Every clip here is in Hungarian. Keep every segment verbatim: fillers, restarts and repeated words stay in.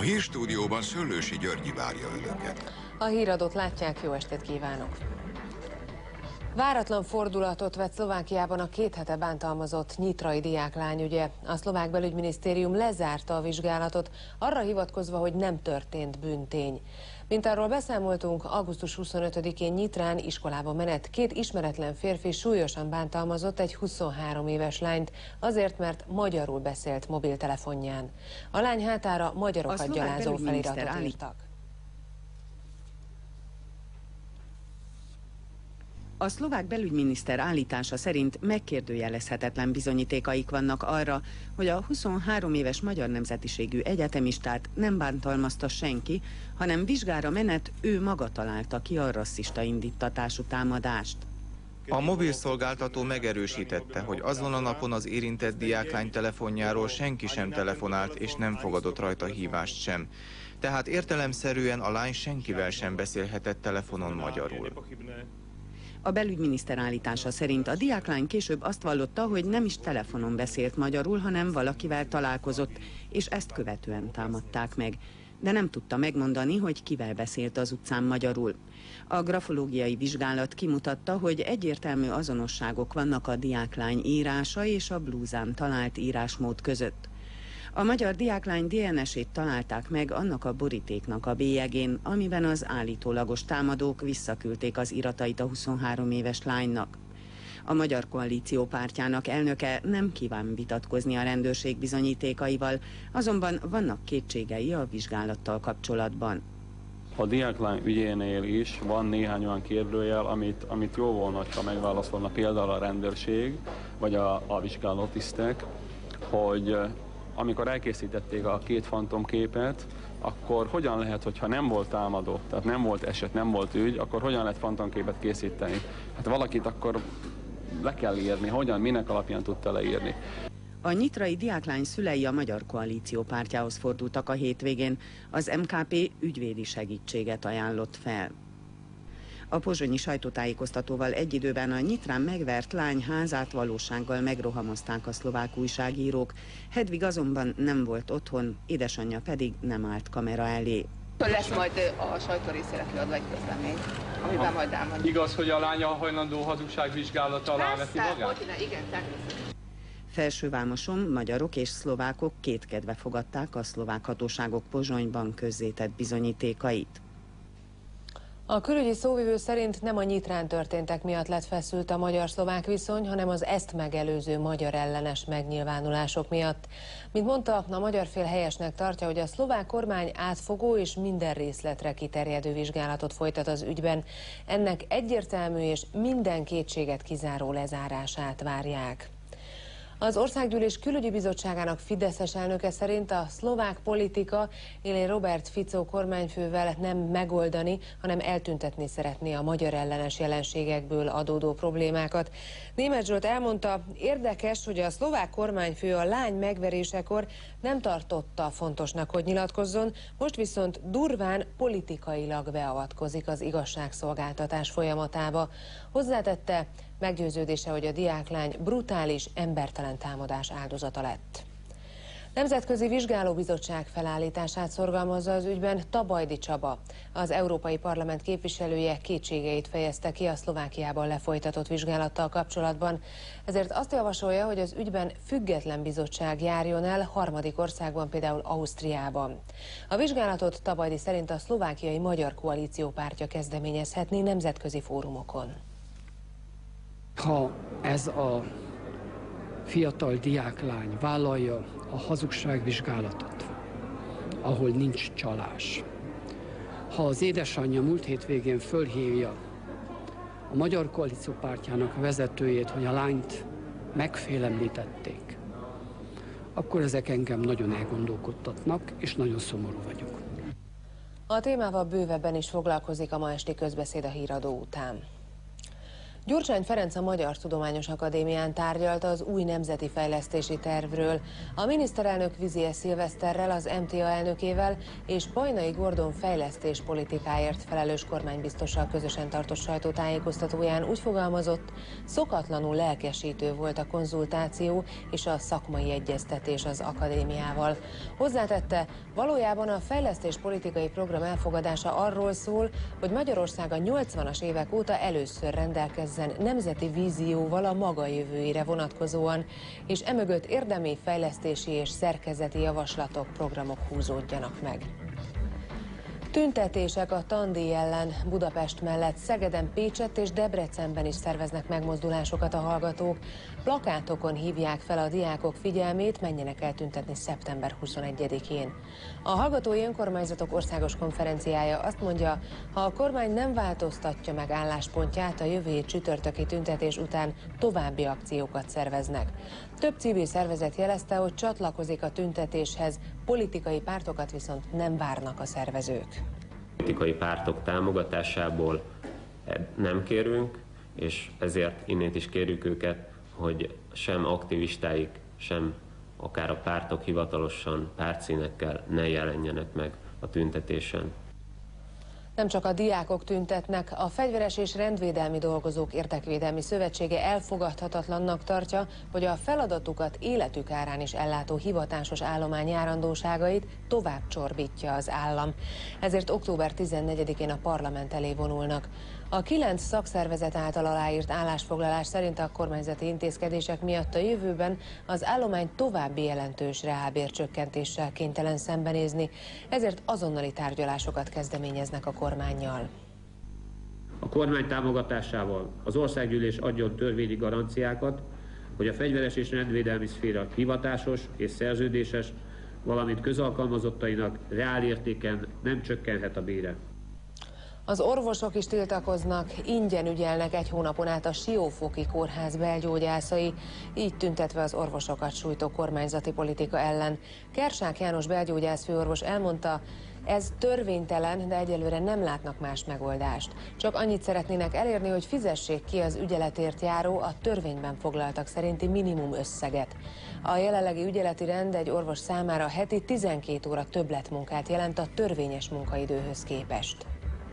hírstúdióban Szöllősi Györgyi várja önöket. A híradót látják, jó estét kívánok! Váratlan fordulatot vett Szlovákiában a két hete bántalmazott nyitrai diáklány ügye. A szlovák belügyminisztérium lezárta a vizsgálatot, arra hivatkozva, hogy nem történt bűntény. Mint arról beszámoltunk, augusztus huszonötödikén Nyitrán iskolába menet két ismeretlen férfi súlyosan bántalmazott egy huszonhárom éves lányt, azért, mert magyarul beszélt mobiltelefonján. A lány hátára magyarokat gyalázó feliratot írtak. A szlovák belügyminiszter állítása szerint megkérdőjelezhetetlen bizonyítékaik vannak arra, hogy a huszonhárom éves magyar nemzetiségű egyetemistát nem bántalmazta senki, hanem vizsgára menet ő maga találta ki a rasszista indítatású támadást. A mobilszolgáltató megerősítette, hogy azon a napon az érintett diáklány telefonjáról senki sem telefonált és nem fogadott rajta hívást sem. Tehát értelemszerűen a lány senkivel sem beszélhetett telefonon magyarul. A belügyminiszter állítása szerint a diáklány később azt vallotta, hogy nem is telefonon beszélt magyarul, hanem valakivel találkozott, és ezt követően támadták meg. De nem tudta megmondani, hogy kivel beszélt az utcán magyarul. A grafológiai vizsgálat kimutatta, hogy egyértelmű azonosságok vannak a diáklány írása és a blúzán talált írásmód között. A magyar diáklány dé en es-ét találták meg annak a borítéknak a bélyegén, amiben az állítólagos támadók visszaküldték az iratait a huszonhárom éves lánynak. A Magyar Koalíció pártjának elnöke nem kíván vitatkozni a rendőrség bizonyítékaival, azonban vannak kétségei a vizsgálattal kapcsolatban. A diáklány ügyénél is van néhány olyan kérdőjel, amit, amit jó volna, ha megválaszolna például a rendőrség, vagy a, a vizsgálótisztek, hogy amikor elkészítették a két fantomképet, akkor hogyan lehet, hogyha nem volt támadó, tehát nem volt eset, nem volt ügy, akkor hogyan lehet fantomképet készíteni? Hát valakit akkor le kell írni, hogyan, minek alapján tudta leírni. A nyitrai diáklány szülei a Magyar Koalíció pártjához fordultak a hétvégén, az em ká pé ügyvédi segítséget ajánlott fel. A pozsonyi sajtótájékoztatóval egy időben a Nyitrán megvert lány házát valósággal megrohamozták a szlovák újságírók. Hedvig azonban nem volt otthon, édesanyja pedig nem állt kamera elé. Lesz majd a sajtó részére kiadva egy közlemény, amiben majd elmondjuk. Igaz, hogy a lánya hajlandó hazugságvizsgálata alá veszi magát? Igen, természetesen. Felsővámoson magyarok és szlovákok kétkedve fogadták a szlovák hatóságok Pozsonyban közzétett bizonyítékait. A külügyi szóvivő szerint nem a Nyitrán történtek miatt lett feszült a magyar-szlovák viszony, hanem az ezt megelőző magyar ellenes megnyilvánulások miatt. Mint mondta, a magyar fél helyesnek tartja, hogy a szlovák kormány átfogó és minden részletre kiterjedő vizsgálatot folytat az ügyben. Ennek egyértelmű és minden kétséget kizáró lezárását várják. Az Országgyűlés Külügyi Bizottságának fideszes elnöke szerint a szlovák politika élén Robert Fico kormányfővel nem megoldani, hanem eltüntetni szeretné a magyar ellenes jelenségekből adódó problémákat. Németh Zsolt elmondta, érdekes, hogy a szlovák kormányfő a lány megverésekor nem tartotta fontosnak, hogy nyilatkozzon, most viszont durván politikailag beavatkozik az igazságszolgáltatás folyamatába. Hozzátette, meggyőződése, hogy a diáklány brutális, embertelen támadás áldozata lett. Nemzetközi Vizsgálóbizottság felállítását szorgalmazza az ügyben Tabajdi Csaba. Az Európai Parlament képviselője kétségeit fejezte ki a Szlovákiában lefolytatott vizsgálattal kapcsolatban. Ezért azt javasolja, hogy az ügyben független bizottság járjon el harmadik országban, például Ausztriában. A vizsgálatot Tabajdi szerint a szlovákiai Magyar Koalíció pártja kezdeményezhetné nemzetközi fórumokon. Ha ez a fiatal diáklány vállalja a hazugságvizsgálatot, ahol nincs csalás, ha az édesanyja múlt hétvégén fölhívja a Magyar Koalíció pártjának vezetőjét, hogy a lányt megfélemlítették, akkor ezek engem nagyon elgondolkodtatnak, és nagyon szomorú vagyok. A témával bővebben is foglalkozik a ma esti közbeszéd a híradó után. Gyurcsány Ferenc a Magyar Tudományos Akadémián tárgyalt az új nemzeti fejlesztési tervről. A miniszterelnök Vizier Szilveszterrel, az em té á elnökével és Bajnai Gordon fejlesztés politikáért felelős kormánybiztossal közösen tartott sajtótájékoztatóján úgy fogalmazott, szokatlanul lelkesítő volt a konzultáció és a szakmai egyeztetés az akadémiával. Hozzátette, valójában a fejlesztéspolitikai program elfogadása arról szól, hogy Magyarország a nyolcvanas évek óta először rendelkezzen nemzeti vízióval a maga jövőjére vonatkozóan, és emögött érdemi fejlesztési és szerkezeti javaslatok, programok húzódjanak meg. Tüntetések a tandíj ellen. Budapest mellett Szegeden, Pécsett és Debrecenben is szerveznek megmozdulásokat a hallgatók. Plakátokon hívják fel a diákok figyelmét, menjenek el tüntetni szeptember huszonegyedikén. A Hallgatói Önkormányzatok Országos Konferenciája azt mondja, ha a kormány nem változtatja meg álláspontját, a jövő hét csütörtöki tüntetés után további akciókat szerveznek. Több civil szervezet jelezte, hogy csatlakozik a tüntetéshez, politikai pártokat viszont nem várnak a szervezők. Politikai pártok támogatásából nem kérünk, és ezért innét is kérjük őket, hogy sem aktivistáik, sem akár a pártok hivatalosan pártszínekkel ne jelenjenek meg a tüntetésen. Nem csak a diákok tüntetnek, a Fegyveres és Rendvédelmi Dolgozók Érdekvédelmi Szövetsége elfogadhatatlannak tartja, hogy a feladatukat életük árán is ellátó hivatásos állomány járandóságait tovább csorbítja az állam. Ezért október tizennegyedikén a parlament elé vonulnak. A kilenc szakszervezet által aláírt állásfoglalás szerint a kormányzati intézkedések miatt a jövőben az állomány további jelentős reálbércsökkentéssel kénytelen szembenézni, ezért azonnali tárgyalásokat kezdeményeznek a kormánnyal. A kormány támogatásával az országgyűlés adjon törvényi garanciákat, hogy a fegyveres és rendvédelmi szféra hivatásos és szerződéses, valamint közalkalmazottainak reálértéken nem csökkenhet a bére. Az orvosok is tiltakoznak, ingyen ügyelnek egy hónapon át a Siófoki Kórház belgyógyászai, így tüntetve az orvosokat sújtó kormányzati politika ellen. Kersák János belgyógyász főorvos elmondta, ez törvénytelen, de egyelőre nem látnak más megoldást. Csak annyit szeretnének elérni, hogy fizessék ki az ügyeletért járó, a törvényben foglaltak szerinti minimum összeget. A jelenlegi ügyeleti rend egy orvos számára heti tizenkét óra többletmunkát jelent a törvényes munkaidőhöz képest.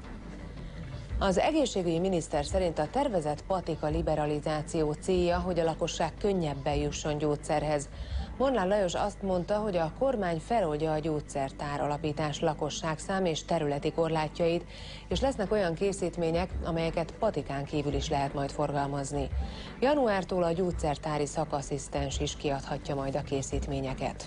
Az egészségügyi miniszter szerint a tervezett patika liberalizáció célja, hogy a lakosság könnyebben jusson gyógyszerhez. Molnár Lajos azt mondta, hogy a kormány feloldja a gyógyszertár alapítás lakosságszám és területi korlátjait, és lesznek olyan készítmények, amelyeket patikán kívül is lehet majd forgalmazni. Januártól a gyógyszertári szakasszisztens is kiadhatja majd a készítményeket.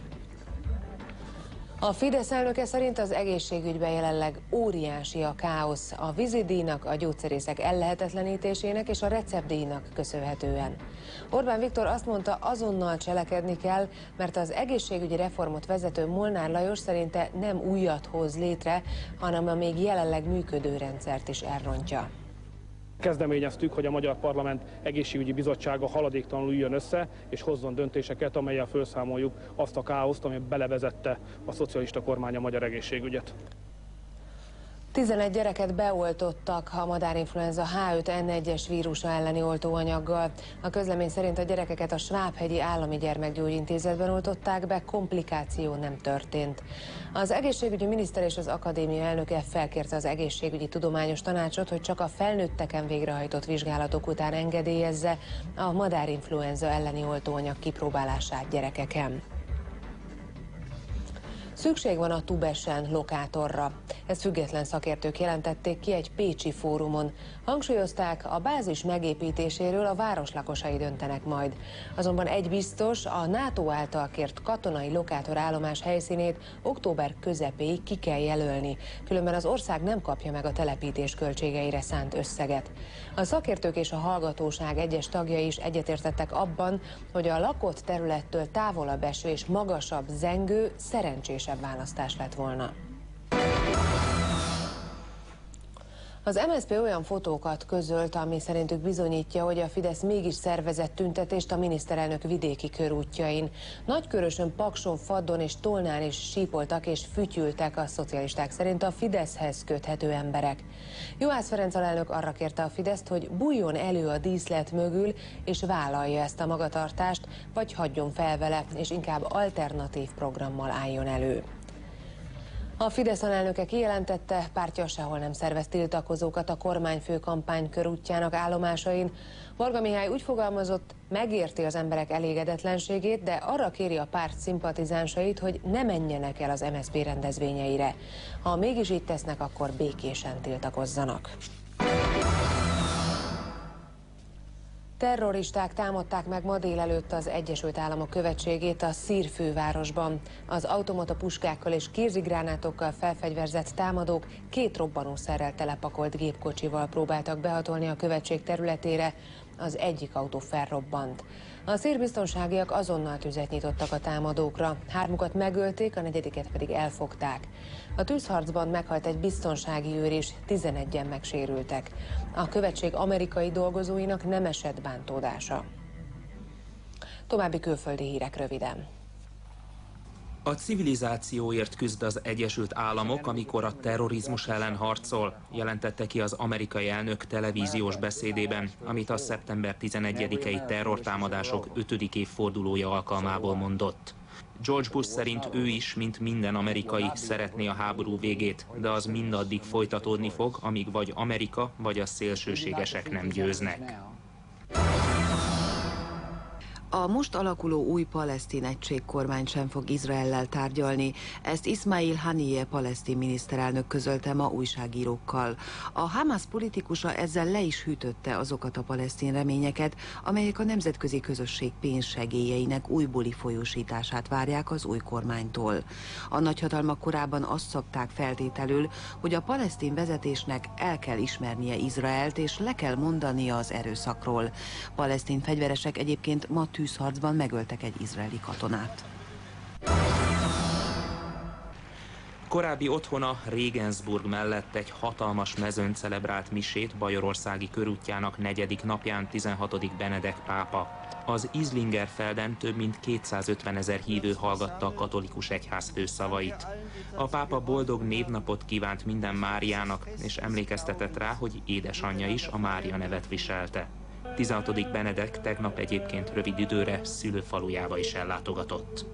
A Fidesz elnöke szerint az egészségügyben jelenleg óriási a káosz a vízidíjnak, a gyógyszerészek ellehetetlenítésének és a receptdíjnak köszönhetően. Orbán Viktor azt mondta, azonnal cselekedni kell, mert az egészségügyi reformot vezető Molnár Lajos szerinte nem újat hoz létre, hanem a még jelenleg működő rendszert is elrontja. Kezdeményeztük, hogy a Magyar Parlament Egészségügyi Bizottsága haladéktalanul üljön össze, és hozzon döntéseket, amellyel felszámoljuk azt a káoszt, ami belevezette a szocialista kormány a magyar egészségügyet. tizenegy gyereket beoltottak a madárinfluenza H öt N egyes vírusa elleni oltóanyaggal. A közlemény szerint a gyerekeket a Svábhegyi Állami Gyermekgyógyintézetben oltották be, komplikáció nem történt. Az egészségügyi miniszter és az akadémia elnöke felkérte az egészségügyi tudományos tanácsot, hogy csak a felnőtteken végrehajtott vizsgálatok után engedélyezze a madárinfluenza elleni oltóanyag kipróbálását gyerekeken. Szükség van a Tubesen lokátorra. Ezt független szakértők jelentették ki egy pécsi fórumon. Hangsúlyozták, a bázis megépítéséről a város lakosai döntenek majd. Azonban egy biztos, a NATO által kért katonai lokátorállomás helyszínét október közepéig ki kell jelölni, különben az ország nem kapja meg a telepítés költségeire szánt összeget. A szakértők és a hallgatóság egyes tagjai is egyetértettek abban, hogy a lakott területtől távolabb eső és magasabb zengő szerencsésebb választás lett volna. Az em es zé pé olyan fotókat közölt, ami szerintük bizonyítja, hogy a Fidesz mégis szervezett tüntetést a miniszterelnök vidéki körútjain. Nagykörösön, Pakson, Faddon és Tolnán is sípoltak és fütyültek a szocialisták szerint a Fideszhez köthető emberek. Juhász Ferenc alelnök arra kérte a Fideszt, hogy bújjon elő a díszlet mögül és vállalja ezt a magatartást, vagy hagyjon fel vele, és inkább alternatív programmal álljon elő. A Fidesz alelnöke kijelentette, pártja sehol nem szervez tiltakozókat a kormányfő kampány körútjának állomásain. Varga Mihály úgy fogalmazott, megérti az emberek elégedetlenségét, de arra kéri a párt szimpatizánsait, hogy ne menjenek el az em es zé pé rendezvényeire. Ha mégis így tesznek, akkor békésen tiltakozzanak. Terroristák támadták meg ma délelőtt az Egyesült Államok követségét a Szír fővárosban. Az automata puskákkal és kézigránátokkal felfegyverzett támadók két robbanószerrel telepakolt gépkocsival próbáltak behatolni a követség területére, az egyik autó felrobbant. A szír biztonságiak azonnal tüzet nyitottak a támadókra, hármukat megölték, a negyediket pedig elfogták. A tűzharcban meghalt egy biztonsági őr és tizenegyen megsérültek. A követség amerikai dolgozóinak nem esett bántódása. További külföldi hírek röviden. A civilizációért küzd az Egyesült Államok, amikor a terrorizmus ellen harcol, jelentette ki az amerikai elnök televíziós beszédében, amit a szeptember tizenegyedikei terrortámadások ötödik évfordulója alkalmából mondott. George Bush szerint ő is, mint minden amerikai, szeretné a háború végét, de az mindaddig folytatódni fog, amíg vagy Amerika, vagy a szélsőségesek nem győznek. A most alakuló új palesztin egységkormány sem fog Izraellel tárgyalni, ezt Ismail Haniyeh palesztin miniszterelnök közölte ma újságírókkal. A Hamas politikusa ezzel le is hűtötte azokat a palesztin reményeket, amelyek a nemzetközi közösség pénzsegélyeinek újbóli folyósítását várják az új kormánytól. A nagyhatalmak korábban azt szabták feltételül, hogy a palesztin vezetésnek el kell ismernie Izraelt és le kell mondania az erőszakról. Palesztin fegyveresek egyébként ma tűzharcban megöltek egy izraeli katonát. Korábbi otthona Regensburg mellett egy hatalmas mezőn celebrált misét Bajorországi körútjának negyedik napján tizenhatodik Benedek pápa. Az Islingerfelden több mint kétszázötven ezer hívő hallgatta a katolikus egyház főszavait. A pápa boldog névnapot kívánt minden Máriának, és emlékeztetett rá, hogy édesanyja is a Mária nevet viselte. tizenhatodik Benedek tegnap egyébként rövid időre szülőfalujába is ellátogatott.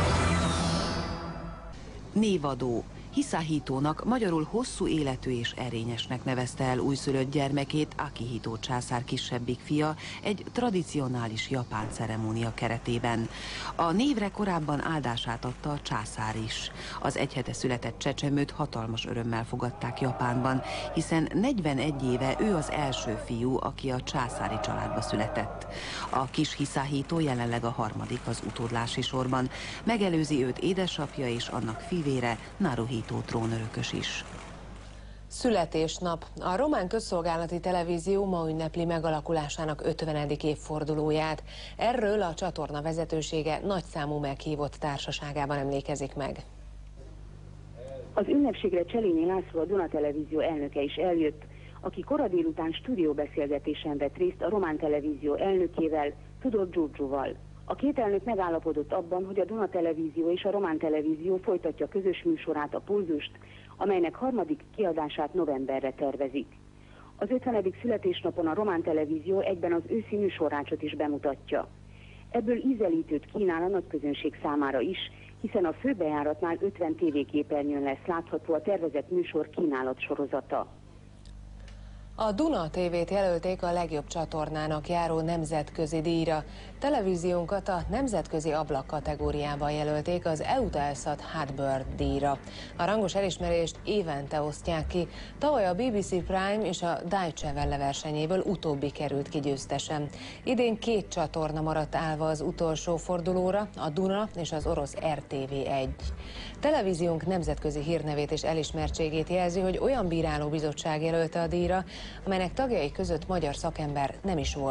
Névadó. Hisahitónak, magyarul hosszú életű és erényesnek nevezte el újszülött gyermekét Akihito császár kisebbik fia egy tradicionális japán ceremónia keretében. A névre korábban áldását adta a császár is. Az egy hete született csecsemőt hatalmas örömmel fogadták Japánban, hiszen negyvenegy éve ő az első fiú, aki a császári családba született. A kis Hisahito jelenleg a harmadik az utódlási sorban. Megelőzi őt édesapja és annak fivére, Naruhito trónörökös is. Születésnap. A román közszolgálati televízió ma ünnepli megalakulásának ötvenedik évfordulóját. Erről a csatorna vezetősége nagyszámú meghívott társaságában emlékezik meg. Az ünnepségre Cselényi László, a Duna Televízió elnöke is eljött, aki kora délután stúdióbeszélgetésen vett részt a román televízió elnökével, Tudor Giorgioval. A két elnök megállapodott abban, hogy a Duna Televízió és a Román Televízió folytatja közös műsorát, a Pulzust, amelynek harmadik kiadását novemberre tervezik. Az ötvenedik születésnapon a Román Televízió egyben az őszi műsorrácsot is bemutatja. Ebből ízelítőt kínál a nagyközönség számára is, hiszen a főbejáratnál ötven tévéképernyőn lesz látható a tervezett műsor kínálat sorozata. A Duna té vét jelölték a legjobb csatornának járó nemzetközi díjra. Televíziónkat a nemzetközi ablak kategóriában jelölték az Eutelsat Hotbird díjra. A rangos elismerést évente osztják ki. Tavaly a bé bé cé Prime és a Deutsche Welle versenyéből utóbbi került ki győztesen. Idén két csatorna maradt állva az utolsó fordulóra, a Duna és az orosz er té vé egy. Televíziónk nemzetközi hírnevét és elismertségét jelzi, hogy olyan bírálóbizottság jelölte a díjra, amelynek tagjai között magyar szakember nem is volt.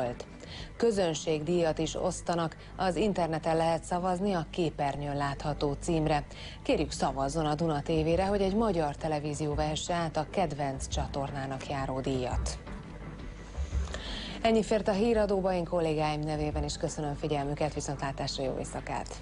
Közönségdíjat is osztanak, az interneten lehet szavazni a képernyőn látható címre. Kérjük, szavazzon a Duna té vére, hogy egy magyar televízió vehesse át a kedvenc csatornának járó díjat. Ennyi fért a híradóba, én kollégáim nevében is köszönöm figyelmüket, viszontlátásra, jó éjszakát!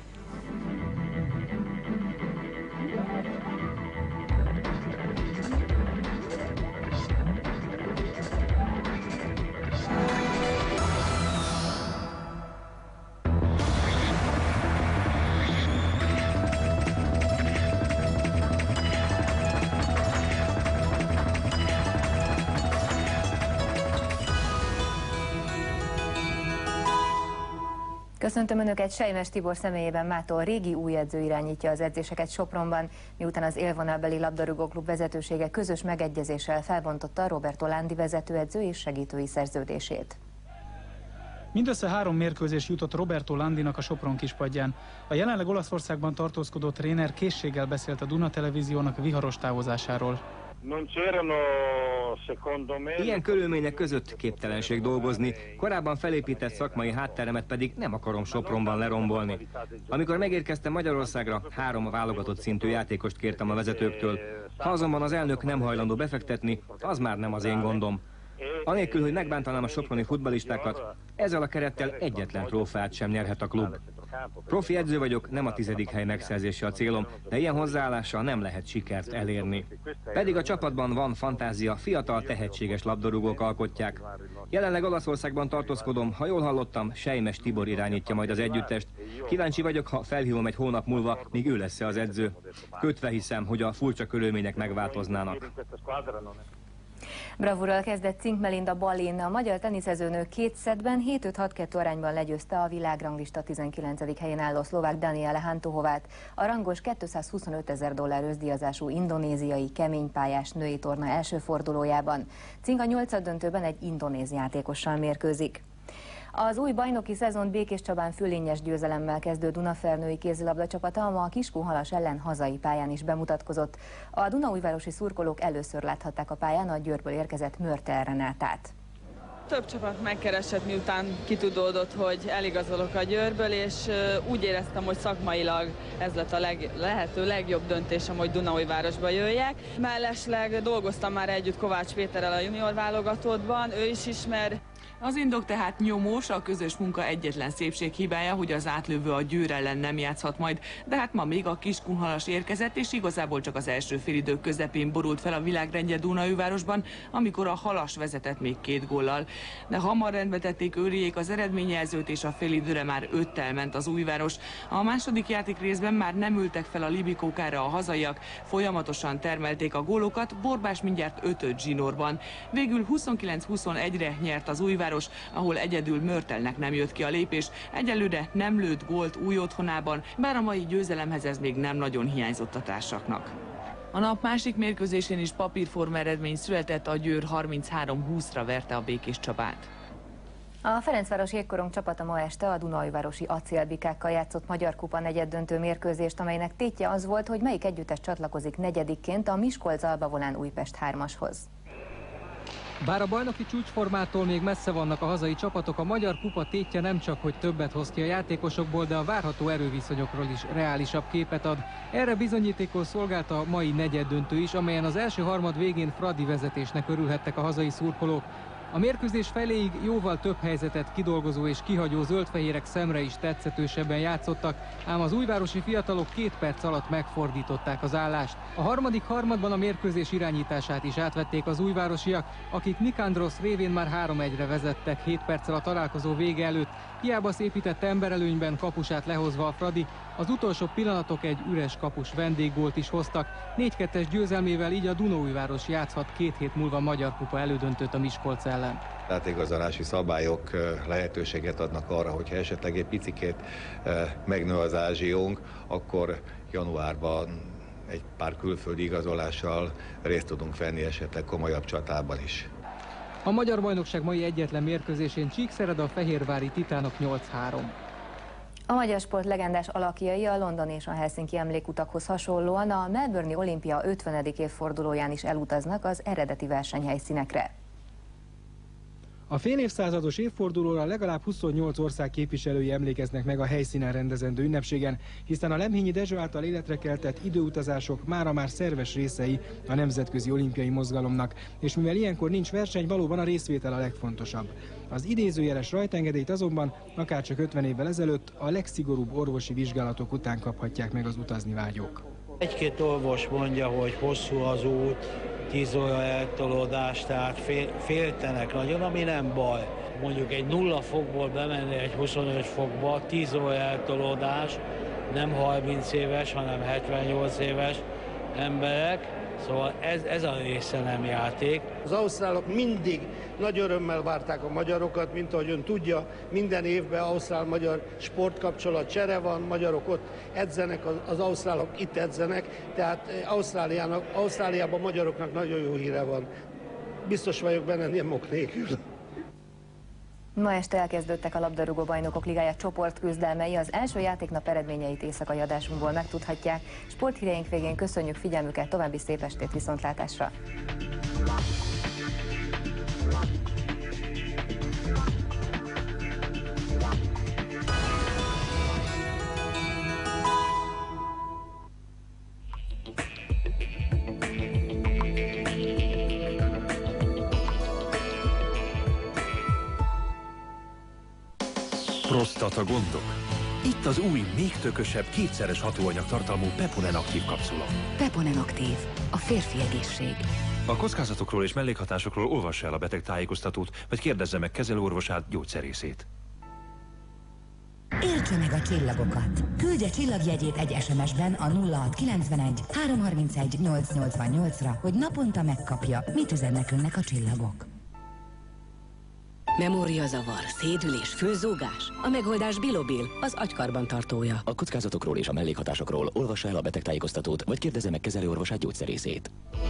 Köszöntöm Önöket, Sejmes Tibor személyében mától régi új edző irányítja az edzéseket Sopronban, miután az élvonalbeli labdarúgóklub vezetősége közös megegyezéssel felbontotta Roberto Landi vezetőedző és segítői szerződését. Mindössze három mérkőzés jutott Roberto Landinak a Sopron kispadján. A jelenleg Olaszországban tartózkodó tréner készséggel beszélt a Duna Televíziónak viharos távozásáról. Ilyen körülmények között képtelenség dolgozni, korábban felépített szakmai hátteremet pedig nem akarom Sopronban lerombolni. Amikor megérkeztem Magyarországra, három válogatott szintű játékost kértem a vezetőktől. Ha azonban az elnök nem hajlandó befektetni, az már nem az én gondom. Anélkül, hogy megbántanám a soproni futballistákat, ezzel a kerettel egyetlen trófeát sem nyerhet a klub. Profi edző vagyok, nem a tizedik hely megszerzése a célom, de ilyen hozzáállással nem lehet sikert elérni. Pedig a csapatban van fantázia, fiatal, tehetséges labdarúgók alkotják. Jelenleg Olaszországban tartózkodom, ha jól hallottam, Sejmes Tibor irányítja majd az együttest. Kíváncsi vagyok, ha felhívom egy hónap múlva, míg ő lesz az edző. Kötve hiszem, hogy a furcsa körülmények megváltoznának. Bravúrral kezdett Cink Melinda Balin, a magyar teniszezőnő két szettben hét öt hat kettő arányban legyőzte a világranglista tizenkilencedik helyén álló szlovák Daniela Hantuhovát, a rangos kétszázhuszonöt ezer dollár összdíjazású indonéziai keménypályás női torna első fordulójában. Cink a nyolcaddöntőben egy indonéz játékossal mérkőzik. Az új bajnoki szezon Békéscsabán fölényes győzelemmel kezdő Duna felnői kézilabda csapata ma a Kiskunhalas ellen hazai pályán is bemutatkozott. A dunaújvárosi szurkolók először láthatták a pályán a Győrből érkezett Mörtel Renátát. Több csapat megkeresett, miután kitudódott, hogy eligazolok a Győrből, és úgy éreztem, hogy szakmailag ez lett a leg, lehető legjobb döntésem, hogy Dunaújvárosba jöjjek. Mellesleg dolgoztam már együtt Kovács Péterrel a junior válogatottban, ő is ismer. Az indok tehát nyomós, a közös munka egyetlen szépség hibája, hogy az átlövő a Győr ellen nem játszhat majd, de hát ma még a Kiskunhalas érkezett, és igazából csak az első félidő közepén borult fel a világrendje Dunaújvárosban, amikor a Halas vezetett még két góllal. De hamar rendbe tették őriék az eredményjelzőt, és a félidőre már öttel ment az Újváros. A második játék részben már nem ültek fel a libikókára a hazaiak, folyamatosan termelték a gólokat, Borbás mindjárt ötöt zsinórban. Végül huszonkilenc huszonegyre nyert az Újváros, ahol egyedül Mörtelnek nem jött ki a lépés, egyelőre nem lőtt gólt új otthonában, bár a mai győzelemhez ez még nem nagyon hiányzott a társaknak. A nap másik mérkőzésén is papírforma eredmény született, a Győr harminchárom húszra verte a Békéscsabát. A Ferencváros jégkorong csapata ma este a dunaújvárosi acélbikákkal játszott Magyar Kupa negyeddöntő mérkőzést, amelynek tétje az volt, hogy melyik együttes csatlakozik negyedikként a Miskolc-Alba Volán Újpest hármashoz. Bár a bajnoki csúcsformától még messze vannak a hazai csapatok, a Magyar Kupa tétje nem csak, hogy többet hoz ki a játékosokból, de a várható erőviszonyokról is reálisabb képet ad. Erre bizonyítékol szolgált a mai negyeddöntő is, amelyen az első harmad végén Fradi vezetésnek örülhettek a hazai szurkolók. A mérkőzés feléig jóval több helyzetet kidolgozó és kihagyó zöldfehérek szemre is tetszetősebben játszottak, ám az újvárosi fiatalok két perc alatt megfordították az állást. A harmadik harmadban a mérkőzés irányítását is átvették az újvárosiak, akik Nikandrosz révén már három egyre vezettek hét perccel a találkozó vége előtt. Hiába szépített emberelőnyben kapusát lehozva a Fradi, az utolsó pillanatok egy üres kapus vendéggólt is hoztak. négy kettes győzelmével így a Dunaújváros játszhat két hét múlva Magyar Kupa elődöntőt a Miskolc ellen. Átigazolási szabályok lehetőséget adnak arra, hogyha esetleg egy picikét megnő az ázsiónk, akkor januárban egy pár külföldi igazolással részt tudunk venni esetleg komolyabb csatában is. A magyar bajnokság mai egyetlen mérkőzésén Csíkszereda a fehérvári Titánok nyolc három. A magyar sport legendás alakjai a London és a Helsinki emlékutakhoz hasonlóan a Melbourne-i olimpia ötvenedik évfordulóján is elutaznak az eredeti versenyhelyszínekre. A fél évszázados évfordulóra legalább huszonnyolc ország képviselői emlékeznek meg a helyszínen rendezendő ünnepségen, hiszen a Lemhényi Dezső által életre keltett időutazások mára már szerves részei a nemzetközi olimpiai mozgalomnak, és mivel ilyenkor nincs verseny, valóban a részvétel a legfontosabb. Az idézőjeles rajtengedélyt azonban akárcsak ötven évvel ezelőtt a legszigorúbb orvosi vizsgálatok után kaphatják meg az utazni vágyók. Egy-két orvos mondja, hogy hosszú az út, tíz óra eltolódás, tehát fél, féltenek nagyon, ami nem baj. Mondjuk egy nulla fokból bemenni egy huszonöt fokba, tíz óra eltolódás, nem harminc éves, hanem hetvennyolc éves emberek, szóval ez, ez a része nem játék. Az ausztrálok mindig nagy örömmel várták a magyarokat, mint ahogy ön tudja, minden évben ausztrál-magyar sportkapcsolat csere van, magyarok ott edzenek, az, az ausztrálok itt edzenek, tehát Ausztráliának, Ausztráliában magyaroknak nagyon jó híre van. Biztos vagyok benne, nem ok nélkül. Ma este elkezdődtek a labdarúgó bajnokok ligája csoportküzdelmei, az első játéknap eredményeit éjszakai adásunkból megtudhatják. Sporthíreink végén köszönjük figyelmüket, további szép estét, viszontlátásra! Prostata gondok? Itt az új, még tökösebb, kétszeres hatóanyag tartalmú Peponen Aktív kapszula. Peponen Aktív, a férfi egészség. A kockázatokról és mellékhatásokról olvassa el a betegtájékoztatót, vagy kérdezze meg kezelőorvosát, gyógyszerészét. Értse meg a csillagokat! Küldje csillagjegyét egy es em es-ben a nulla hat kilencvenegy háromszázharmincegy nyolcszáznyolcvannyolcra, hogy naponta megkapja, mit üzennek önnek a csillagok. Memóriazavar, szédülés, főzógás? A megoldás Bilobil, az agykarban tartója. A kockázatokról és a mellékhatásokról olvassa el a betegtájékoztatót, vagy kérdezze meg kezelőorvosát, gyógyszerészét.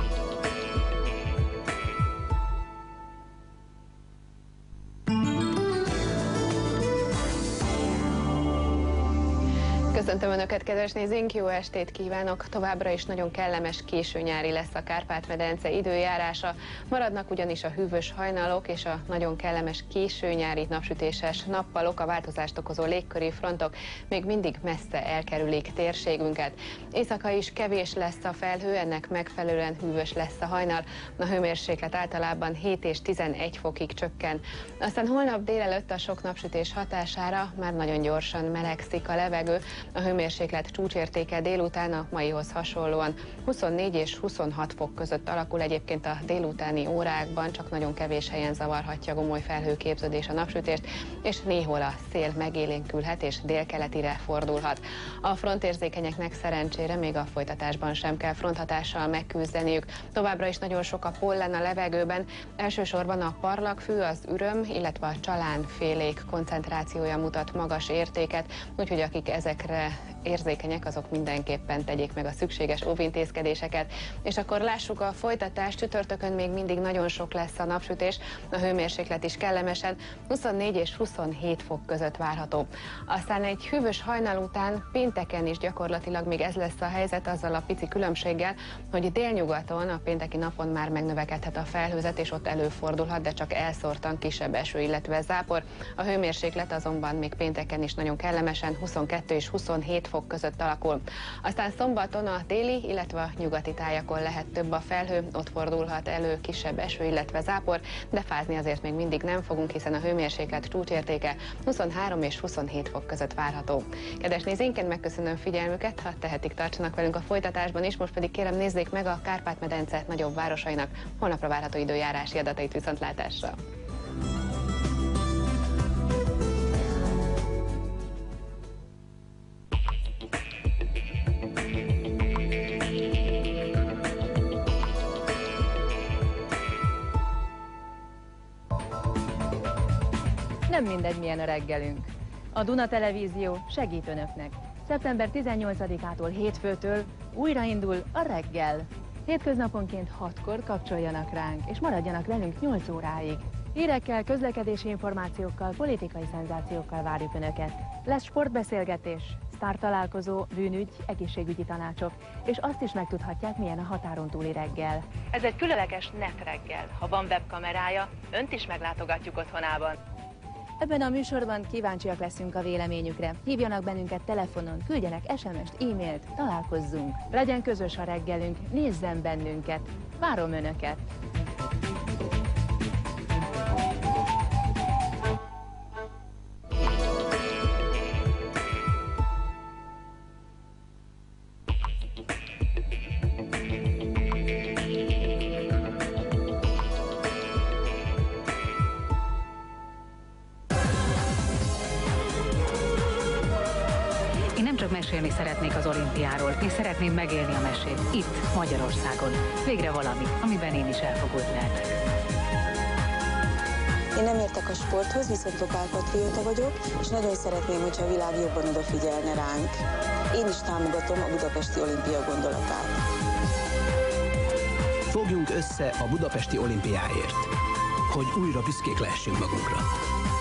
Köszöntöm Önöket, kedves nézőink, jó estét kívánok! Továbbra is nagyon kellemes későnyári lesz a Kárpát-medence időjárása. Maradnak ugyanis a hűvös hajnalok és a nagyon kellemes későnyári napsütéses nappalok, a változást okozó légköri frontok még mindig messze elkerülik térségünket. Éjszaka is kevés lesz a felhő, ennek megfelelően hűvös lesz a hajnal. A hőmérséklet általában hét és tizenegy fokig csökken. Aztán holnap délelőtt a sok napsütés hatására már nagyon gyorsan melegszik a levegő. A hőmérséklet csúcsértéke délután a maihoz hasonlóan huszonnégy és huszonhat fok között alakul, egyébként a délutáni órákban csak nagyon kevés helyen zavarhatja gomoly felhőképződés a napsütést, és néhol a szél megélénkülhet és délkeletire fordulhat. A frontérzékenyeknek szerencsére még a folytatásban sem kell fronthatással megküzdeniük. Továbbra is nagyon sok a pollen a levegőben, elsősorban a parlagfű, az üröm, illetve a csalánfélék koncentrációja mutat magas értéket, úgyhogy akik ezekre érzékenyek, azok mindenképpen tegyék meg a szükséges óvintézkedéseket. És akkor lássuk a folytatást, csütörtökön még mindig nagyon sok lesz a napsütés, a hőmérséklet is kellemesen huszonnégy és huszonhét fok között várható. Aztán egy hűvös hajnal után pénteken is gyakorlatilag még ez lesz a helyzet, azzal a pici különbséggel, hogy délnyugaton a pénteki napon már megnövekedhet a felhőzet, és ott előfordulhat, de csak elszórtan kisebb eső, illetve zápor. A hőmérséklet azonban még pénteken is nagyon kellemesen huszonkettő és huszonhét fok között alakul. Aztán szombaton a déli, illetve a nyugati tájakon lehet több a felhő, ott fordulhat elő kisebb eső, illetve zápor, de fázni azért még mindig nem fogunk, hiszen a hőmérséklet csúcsértéke huszonhárom és huszonhét fok között várható. Kedves nézőink, megköszönöm figyelmüket, ha tehetik, tartsanak velünk a folytatásban is, most pedig kérem nézzék meg a Kárpát-medence nagyobb városainak holnapra várható időjárási adatait, viszontlátásra. Nem mindegy, milyen a reggelünk. A Duna Televízió segít Önöknek. szeptember tizennyolcadikától hétfőtől újraindul a reggel. Hétköznaponként hatkor kapcsoljanak ránk, és maradjanak velünk nyolc óráig. Hírekkel, közlekedési információkkal, politikai szenzációkkal várjuk Önöket. Lesz sportbeszélgetés, sztár találkozó, bűnügy, egészségügyi tanácsok, és azt is megtudhatják, milyen a határon túli reggel. Ez egy különleges net reggel. Ha van webkamerája, önt is meglátogatjuk otthonában. Ebben a műsorban kíváncsiak leszünk a véleményükre. Hívjanak bennünket telefonon, küldjenek es em est, e-mailt, találkozzunk. Legyen közös a reggelünk, nézzen bennünket. Várom Önöket! Mesélni szeretnék az olimpiáról, és szeretném megélni a mesét itt, Magyarországon. Végre valami, amiben én is elfogult lehetek. Én nem értek a sporthoz, viszont lokálpatrióta vagyok, és nagyon szeretném, hogyha a világ jobban odafigyelne ránk. Én is támogatom a budapesti olimpia gondolatát. Fogjunk össze a budapesti olimpiáért, hogy újra büszkék lehessünk magunkra.